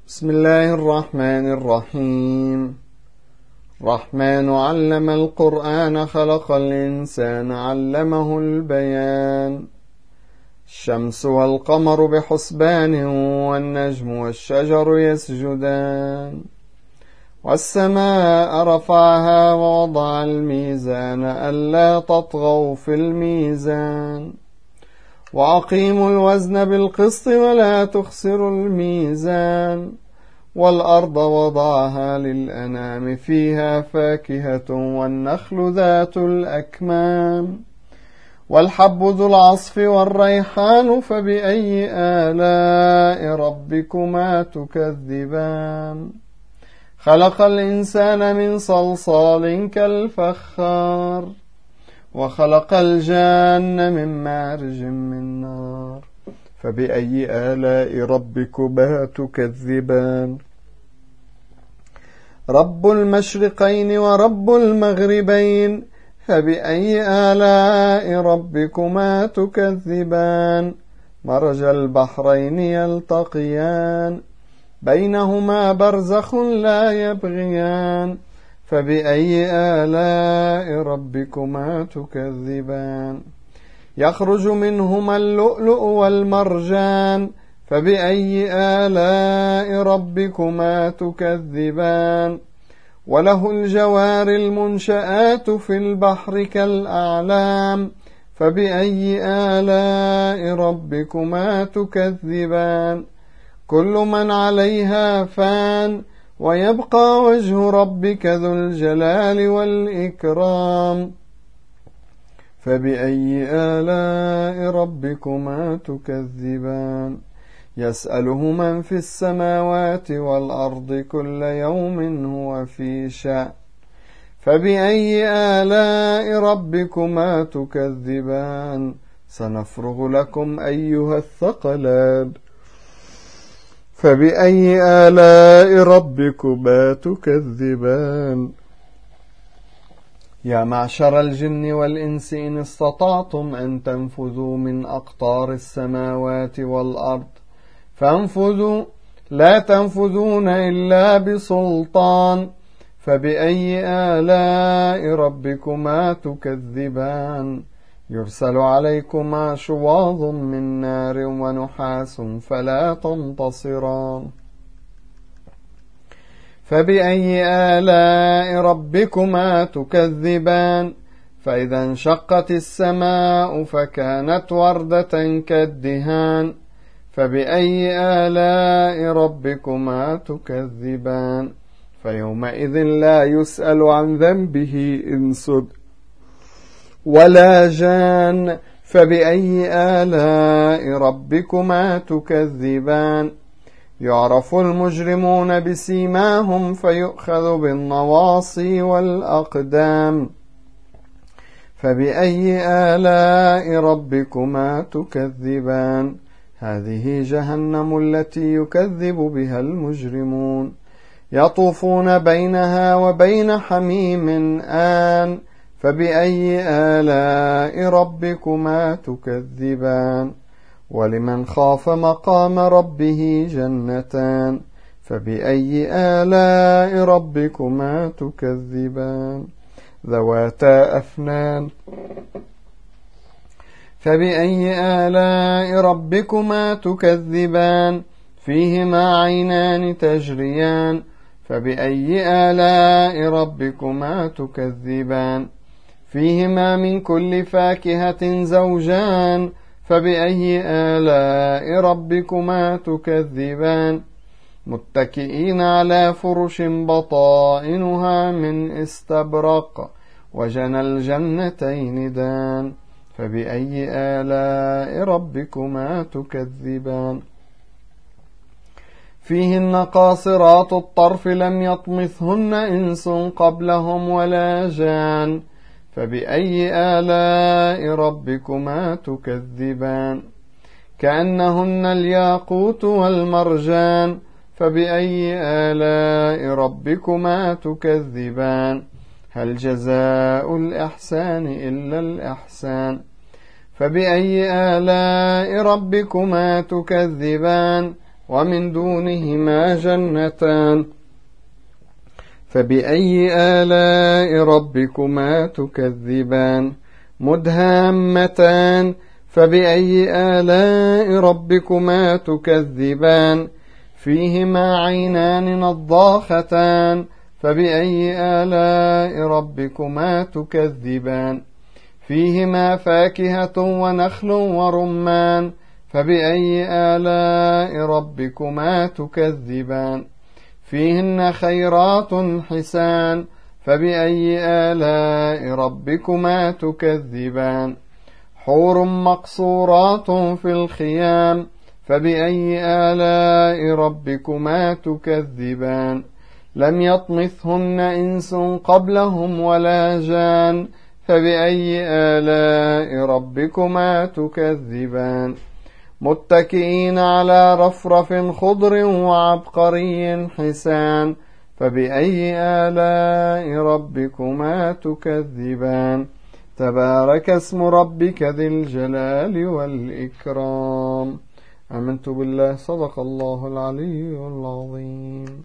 بسم الله الرحمن الرحيم. الرحمن علم القرآن خلق الإنسان علمه البيان. الشمس والقمر بحسبان والنجم والشجر يسجدان. والسماء رفعها ووضع الميزان ألا تطغوا في الميزان وأقيموا الوزن بالقسط ولا تخسروا الميزان. والأرض وضعها للأنام فيها فاكهة والنخل ذات الأكمام والحب ذو العصف والريحان فبأي آلاء ربكما تكذبان. خلق الإنسان من صلصال كالفخار وخلق الجان من مارج من نار فبأي آلاء ربكما تكذبان. رب المشرقين ورب المغربين فبأي آلاء ربكما تكذبان. مرج البحرين يلتقيان بينهما برزخ لا يبغيان فبأي آلاء ربكما تكذبان. يخرج منهما اللؤلؤ والمرجان فبأي آلاء ربكما تكذبان. وله الجوار المنشآت في البحر كالأعلام فبأي آلاء ربكما تكذبان. كل من عليها فان ويبقى وجه ربك ذو الجلال والإكرام فبأي آلاء ربكما تكذبان. يسأله من في السماوات والأرض كل يوم هو في شأن فبأي آلاء ربكما تكذبان. سنفرغ لكم أيها الثقلان فبأي آلاء ربكما تكذبان. يا معشر الجن والإنس إن استطعتم أن تنفذوا من أقطار السماوات والأرض فانفذوا لا تنفذون إلا بسلطان فبأي آلاء ربكما تكذبان. يرسل عليكما شواظ من نار ونحاس فلا تنتصران فبأي آلاء ربكما تكذبان. فإذا انشقت السماء فكانت وردة كالدهان فبأي آلاء ربكما تكذبان. فيومئذ لا يسأل عن ذنبه إنس ولا جان فبأي آلاء ربكما تكذبان. يعرف المجرمون بسيماهم فيؤخذ بالنواصي والأقدام فبأي آلاء ربكما تكذبان. هذه جهنم التي يكذب بها المجرمون يطوفون بينها وبين حميم آن فبأي آلاء ربكما تكذبان. ولمن خاف مقام ربه جنتان فبأي آلاء ربكما تكذبان. ذواتا أفنان فبأي آلاء ربكما تكذبان. فيهما عينان تجريان فبأي آلاء ربكما تكذبان. فيهما من كل فاكهة زوجان فبأي آلاء ربكما تكذبان. متكئين على فرش بطائنها من استبرق وجنى الجنتين دان فبأي آلاء ربكما تكذبان. فيهن قاصرات الطرف لم يطمثهن إنس قبلهم ولا جان فبأي آلاء ربكما تكذبان. كأنهن الياقوت والمرجان فبأي آلاء ربكما تكذبان. هل جزاء الإحسان إلا الإحسان فبأي آلاء ربكما تكذبان. ومن دونهما جنتان فبأي آلاء ربكما تكذبان مدهامتان فبأي آلاء ربكما تكذبان فيهما عينان نضاختان فبأي آلاء ربكما تكذبان فيهما فاكهة ونخل ورمان فبأي آلاء ربكما تكذبان فيهن خيرات حسان فبأي آلاء ربكما تكذبان حور مقصورات في الخيام فبأي آلاء ربكما تكذبان لم يطمثهن إنس قبلهم ولا جان فبأي آلاء ربكما تكذبان متكئين على رفرف خضر وعبقري حسان فبأي آلاء ربكما تكذبان تبارك اسم ربك ذي الجلال والإكرام. آمنت بالله. صدق الله العلي العظيم.